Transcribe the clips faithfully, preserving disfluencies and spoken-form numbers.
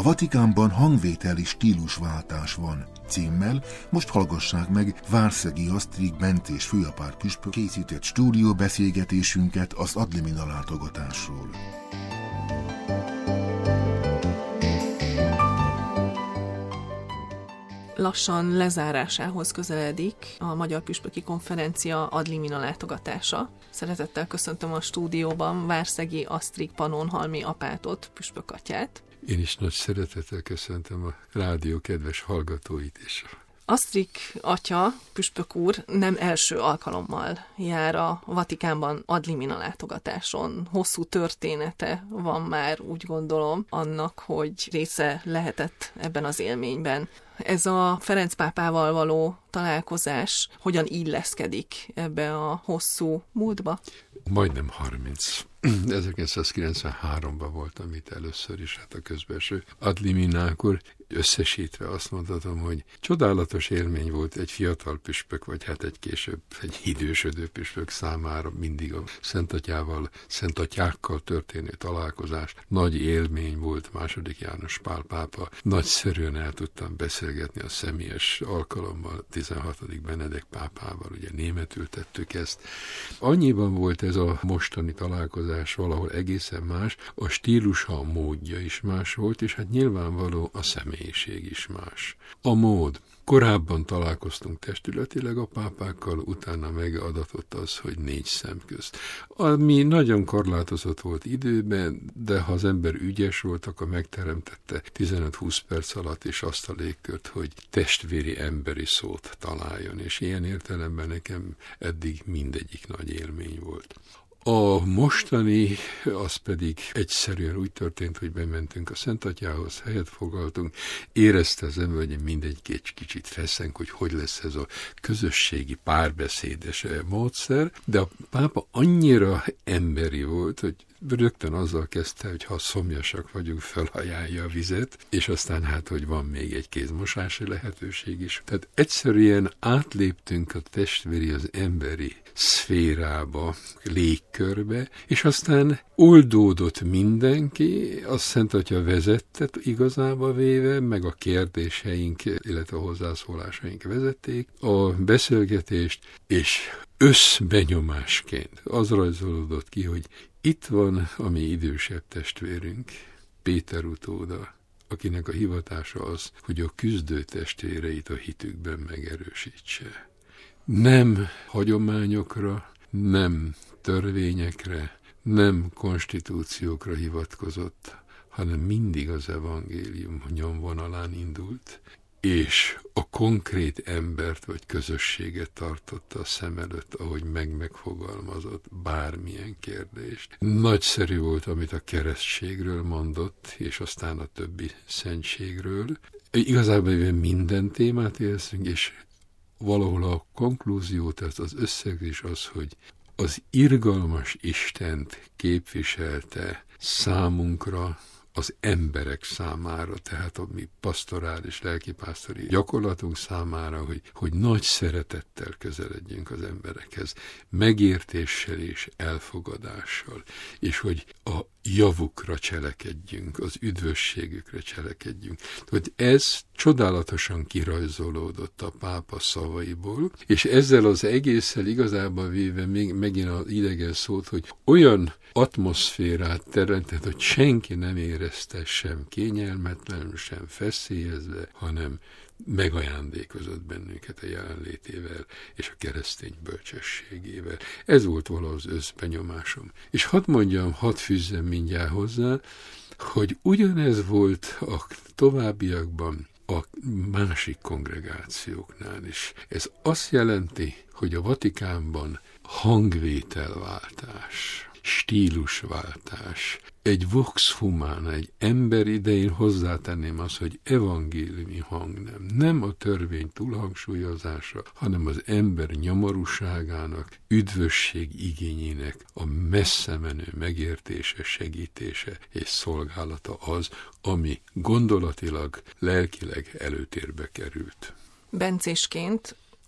Vatikánban hangvételi stílusváltás van címmel most hallgassák meg Várszegi Asztrik bencés főapát püspök készített stúdióbeszélgetésünket az Ad limina látogatásról. Lassan lezárásához közeledik a Magyar Püspöki Konferencia Ad limina látogatása. Szeretettel köszöntöm a stúdióban Várszegi Asztrik Pannonhalmi apátot, püspökatyát. Én is nagy szeretettel köszöntöm a rádió kedves hallgatóit is. Asztrik atya, püspök úr nem első alkalommal jár a Vatikánban Ad limina látogatáson. Hosszú története van már, úgy gondolom, annak, hogy része lehetett ebben az élményben. Ez a Ferenc pápával való találkozás hogyan illeszkedik ebbe a hosszú múltba? Majdnem harminc. ezerkilencszázkilencvenháromban voltam itt először is, hát a közbenső Ad liminákor. Összesítve azt mondhatom, hogy csodálatos élmény volt egy fiatal püspök, vagy hát egy később egy idősödő püspök számára mindig a Szentatyával, Szentatyákkal történő találkozás. Nagy élmény volt második János Pál pápa. Nagyszerűen el tudtam beszélgetni a személyes alkalommal, tizenhatodik Benedek pápával, ugye németül tettük ezt. Annyiban volt ez a mostani találkozás valahol egészen más, a stílusa, a módja is más volt, és hát nyilvánvaló a személyiség is más. A mód. Korábban találkoztunk testületileg a pápákkal, utána megadatott az, hogy négy szem közt. Ami nagyon korlátozott volt időben, de ha az ember ügyes volt, akkor megteremtette tizenöt-húsz perc alatt is azt a légkört, hogy testvéri emberi szót találjon, és ilyen értelemben nekem eddig mindegyik nagy élmény volt. A mostani, az pedig egyszerűen úgy történt, hogy bementünk a Szentatyához, helyet foglaltunk, érezte az ember, hogy mindegy kicsit feszeng, hogy hogy lesz ez a közösségi párbeszédes módszer, de a pápa annyira emberi volt, hogy rögtön azzal kezdte, hogy ha szomjasak vagyunk, felajánlja a vizet, és aztán hát, hogy van még egy kézmosási lehetőség is. Tehát egyszerűen átléptünk a testvéri, az emberi szférába, légkörbe, és aztán oldódott mindenki, a Szentatya vezette igazába véve, meg a kérdéseink, illetve a hozzászólásaink vezették a beszélgetést, és összbenyomásként az rajzolódott ki, hogy itt van a mi idősebb testvérünk, Péter utóda, akinek a hivatása az, hogy a küzdő testvéreit a hitükben megerősítse. Nem hagyományokra, nem törvényekre, nem konstitúciókra hivatkozott, hanem mindig az evangélium nyomvonalán indult, és a konkrét embert vagy közösséget tartotta a szem előtt, ahogy meg-megfogalmazott bármilyen kérdést. Nagyszerű volt, amit a keresztségről mondott, és aztán a többi szentségről. Igazából minden témát érzünk, és valahol a konklúzió, tehát az összegzés az, hogy az irgalmas Istent képviselte számunkra, az emberek számára, tehát a mi pastorális, lelkipásztori gyakorlatunk számára, hogy, hogy nagy szeretettel közeledjünk az emberekhez, megértéssel és elfogadással, és hogy a javukra cselekedjünk, az üdvösségükre cselekedjünk. Hogy ez csodálatosan kirajzolódott a pápa szavaiból, és ezzel az egésszel igazából véve még, megint az idegen szót, hogy olyan atmoszférát teremtett, hogy senki nem érezte sem kényelmetlenül, sem feszélyezve, hanem megajándékozott bennünket a jelenlétével és a keresztény bölcsességével. Ez volt valahogy az összbenyomásom. És hadd mondjam, hadd fűzzem mindjárt hozzá, hogy ugyanez volt a továbbiakban a másik kongregációknál is. Ez azt jelenti, hogy a Vatikánban hangvételváltás, stílusváltás, egy vox humana, egy emberi, de én hozzátenném azt, hogy evangéliumi hang nem. Nem a törvény túlhangsúlyozása, hanem az ember nyomorúságának, üdvösség igényének a messze menő megértése, segítése és szolgálata az, ami gondolatilag, lelkileg előtérbe került. Bencésként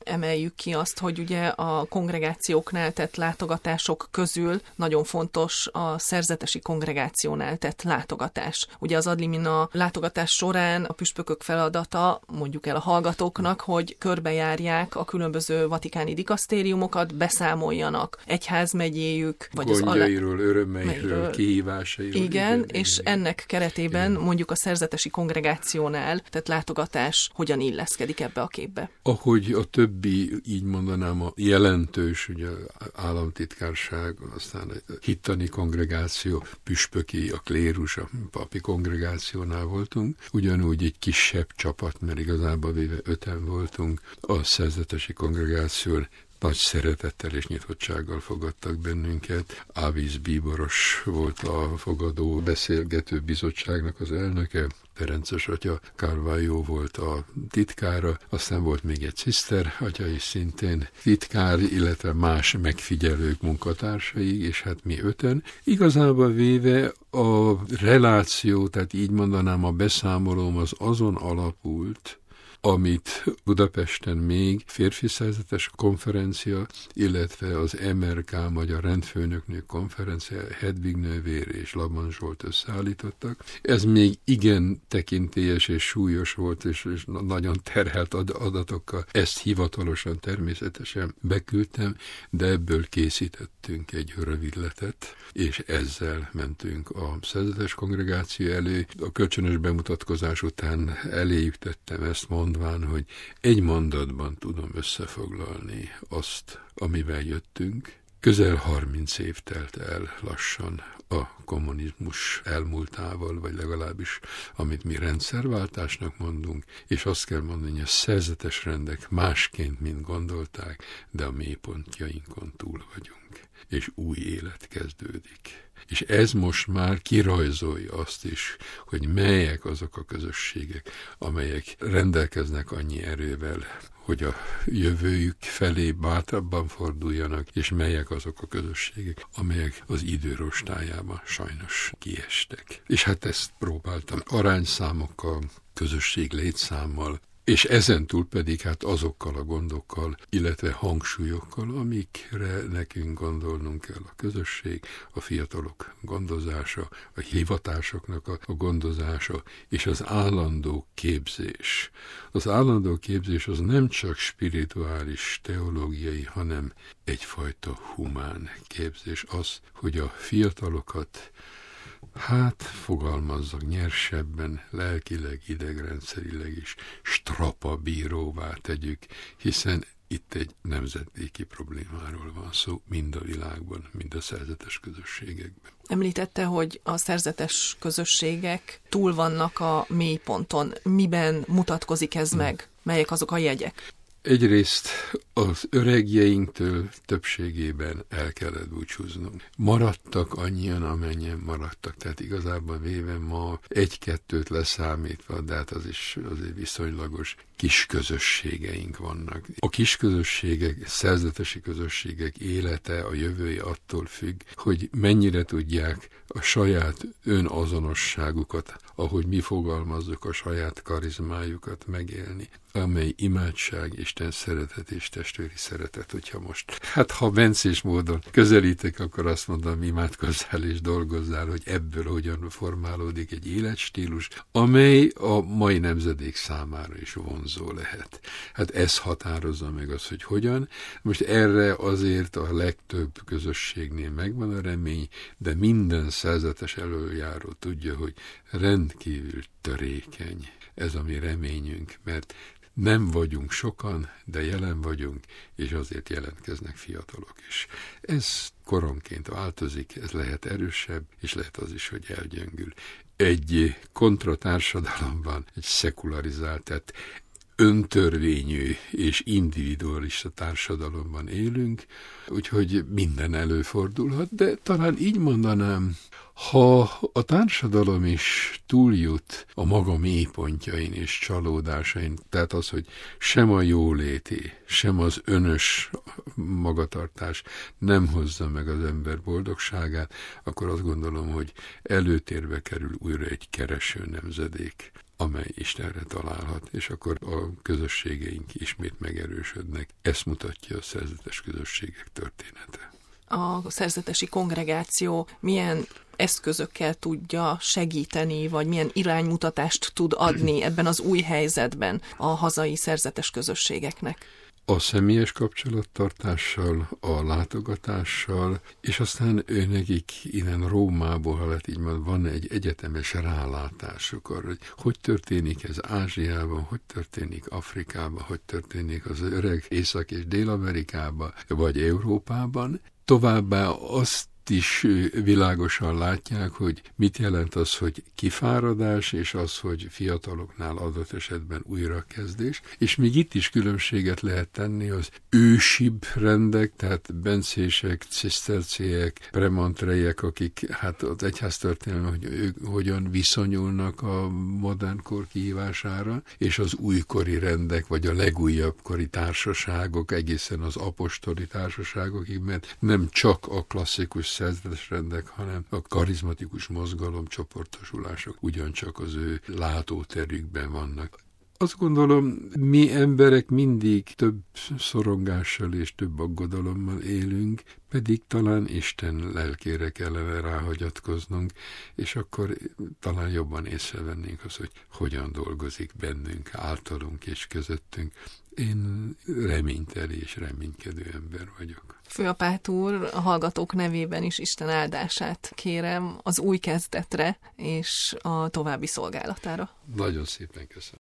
emeljük ki azt, hogy ugye a kongregációknál tett látogatások közül nagyon fontos a szerzetesi kongregációnál tett látogatás. Ugye az adlimina látogatás során a püspökök feladata, mondjuk el a hallgatóknak, hogy körbejárják a különböző vatikáni dikasztériumokat, beszámoljanak egyházmegyéjük, vagy az gondjairól, örömeiről, kihívásairól. Igen, igen, és igen. Ennek keretében igen. mondjuk a szerzetesi kongregációnál tett látogatás hogyan illeszkedik ebbe a képbe? Ahogy a többi, így mondanám, a jelentős, ugye államtitkárság, aztán a hittani kongregáció, püspöki, a klérus, a papi kongregációnál voltunk, ugyanúgy egy kisebb csapat, mert igazából véve öten voltunk, a szerzetesi kongregáción nagy szeretettel és nyitottsággal fogadtak bennünket. Áviz Bíboros volt a fogadó beszélgető bizottságnak az elnöke, Ferences atya Carvalho volt a titkára, aztán volt még egy ciszter atya is szintén titkár, illetve más megfigyelők munkatársai, és hát mi öten. Igazából véve a reláció, tehát így mondanám, a beszámolóm az azon alapult, amit Budapesten még férfi szerzetes konferencia, illetve az em er ká Magyar Rendfőnöknők konferencia, Hedvig nővér és Laban Zsolt összeállítottak. Ez még igen tekintélyes és súlyos volt, és, és nagyon terhelt adatokkal. Ezt hivatalosan természetesen beküldtem, de ebből készítettünk egy rövidletet, és ezzel mentünk a szerzetes kongregáció elő. A kölcsönös bemutatkozás után eléjük tettem ezt mondván, hogy egy mondatban tudom összefoglalni azt, amivel jöttünk. Közel harminc év telt el lassan a kommunizmus elmúltával, vagy legalábbis amit mi rendszerváltásnak mondunk, és azt kell mondani, hogy a szerzetes rendek másként, mint gondolták, de a mélypontjainkon túl vagyunk, és új élet kezdődik. És ez most már kirajzolja azt is, hogy melyek azok a közösségek, amelyek rendelkeznek annyi erővel, hogy a jövőjük felé bátrabban forduljanak, és melyek azok a közösségek, amelyek az idő rostájában sajnos kiestek. És hát ezt próbáltam arányszámokkal, közösség létszámmal, és ezentúl pedig hát azokkal a gondokkal, illetve hangsúlyokkal, amikre nekünk gondolnunk kell: a közösség, a fiatalok gondozása, a hivatásoknak a, a gondozása, és az állandó képzés. Az állandó képzés az nem csak spirituális, teológiai, hanem egyfajta humán képzés. Az, hogy a fiatalokat, hát fogalmazzak nyersebben, lelkileg, idegrendszerileg is strapabíróvá tegyük, hiszen itt egy nemzedéki problémáról van szó, mind a világban, mind a szerzetes közösségekben. Említette, hogy a szerzetes közösségek túl vannak a mélyponton. Miben mutatkozik ez hmm. meg? Melyek azok a jegyek? Egyrészt az öregjeinktől többségében el kellett búcsúznunk. Maradtak annyian, amennyien maradtak, tehát igazából véve ma egy-kettőt leszámítva, de hát az is azért viszonylagos kis közösségeink vannak. A kis közösségek, szerzetesi közösségek élete, a jövője attól függ, hogy mennyire tudják a saját önazonosságukat, ahogy mi fogalmazzuk, a saját karizmájukat megélni, amely imádság, Isten szeretet és testvéri szeretet. Hogyha most, hát ha bencés módon közelítek, akkor azt mondom, imádkozzál és dolgozzál, hogy ebből hogyan formálódik egy életstílus, amely a mai nemzedék számára is vonzó lehet. Hát ez határozza meg az, hogy hogyan. Most erre azért a legtöbb közösségnél megvan a remény, de minden szerzetes előjáró tudja, hogy rendkívül törékeny ez a mi reményünk, mert nem vagyunk sokan, de jelen vagyunk, és azért jelentkeznek fiatalok is. Ez koronként változik, ez lehet erősebb, és lehet az is, hogy elgyöngül. Egy kontratársadalomban, egy szekularizált, tehát öntörvényű és individualista társadalomban élünk, úgyhogy minden előfordulhat, de talán így mondanám, ha a társadalom is túljut a maga mélypontjain és csalódásain, tehát az, hogy sem a jóléti, sem az önös magatartás nem hozza meg az ember boldogságát, akkor azt gondolom, hogy előtérbe kerül újra egy kereső nemzedék, amely Istenre találhat, és akkor a közösségeink ismét megerősödnek. Ezt mutatja a szerzetes közösségek története. A szerzetesi kongregáció milyen eszközökkel tudja segíteni, vagy milyen iránymutatást tud adni ebben az új helyzetben a hazai szerzetes közösségeknek? A személyes kapcsolattartással, a látogatással, és aztán őnekik innen Rómából, ha lehet így mondani, van egy egyetemes rálátásuk arra, hogy hogy történik ez Ázsiában, hogy történik Afrikában, hogy történik az öreg Észak- és Dél-Amerikában, vagy Európában. Továbbá azt is világosan látják, hogy mit jelent az, hogy kifáradás, és az, hogy fiataloknál adott esetben újrakezdés. És még itt is különbséget lehet tenni az ősibb rendek, tehát bencések, ciszterciek, premontrejek, akik hát az egyháztörténelem, hogy ők hogyan viszonyulnak a modern kor kihívására, és az újkori rendek, vagy a legújabb kori társaságok, egészen az apostoli társaságokig, mert nem csak a klasszikus szerzetes rendek, hanem a karizmatikus mozgalom csoportosulások ugyancsak az ő látóterükben vannak. Azt gondolom, mi emberek mindig több szorongással és több aggodalommal élünk, pedig talán Isten lelkére kellene ráhagyatkoznunk, és akkor talán jobban észrevennénk az, hogy hogyan dolgozik bennünk, általunk és közöttünk. Én reményteli és reménykedő ember vagyok. Főapát úr, a hallgatók nevében is Isten áldását kérem az új kezdetre és a további szolgálatára. Nagyon szépen köszönöm.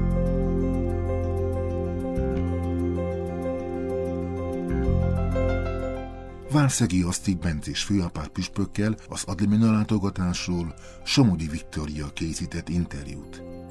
Várszegi Asztig bencés főapát püspökkel az Adlimina látogatásról Somodi Viktória készített interjút.